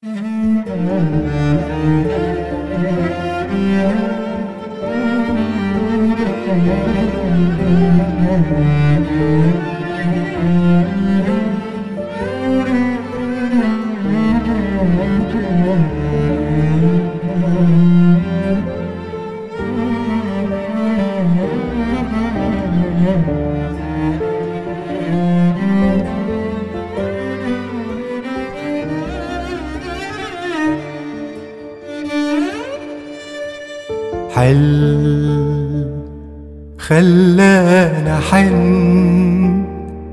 خلانا حن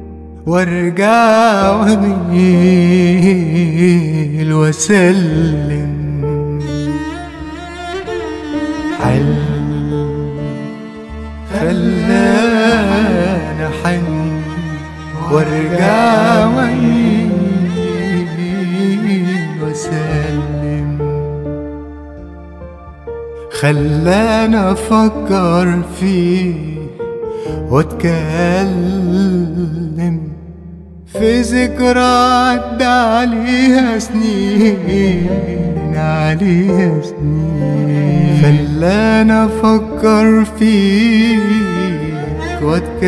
وارجع واميل واسلم. خلانا حن وارجع واميل واسلم. خلانا افكر فيه واتكلم في ذكرى عدى عليها سنين عليها سنين. خلانا افكر فيك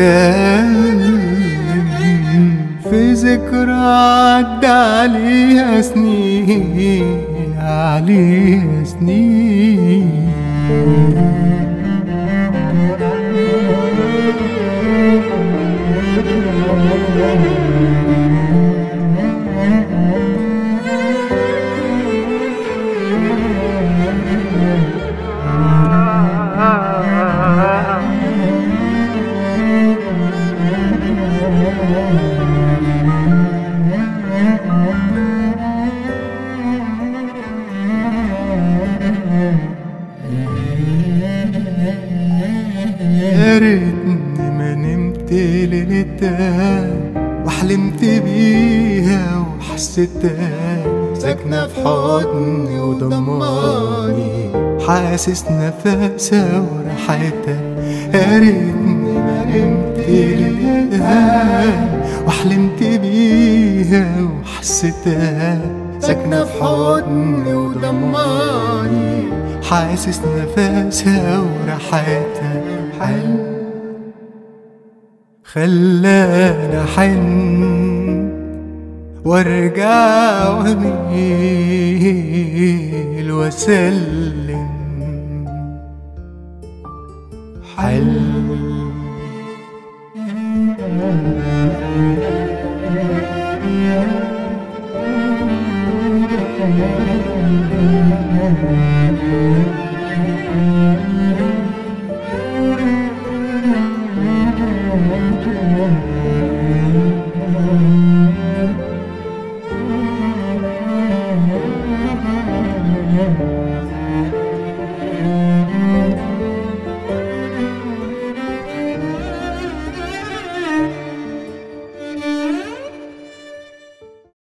واتكلم في ذكرى عدى عليها سنين عليها سنين. يا ريتني ما نمت ليلتها وحلمت بيها وحسيتها ساكنة في حضني وضماني، حاسس نفسها وريحتها. يا ريتني ما نمت ليلتها وحلمت بيها وحسيتها ساكنة في حضني وضماني، حاسس نفسها وريحتها. خلانا حن وارجع واميل واسلم.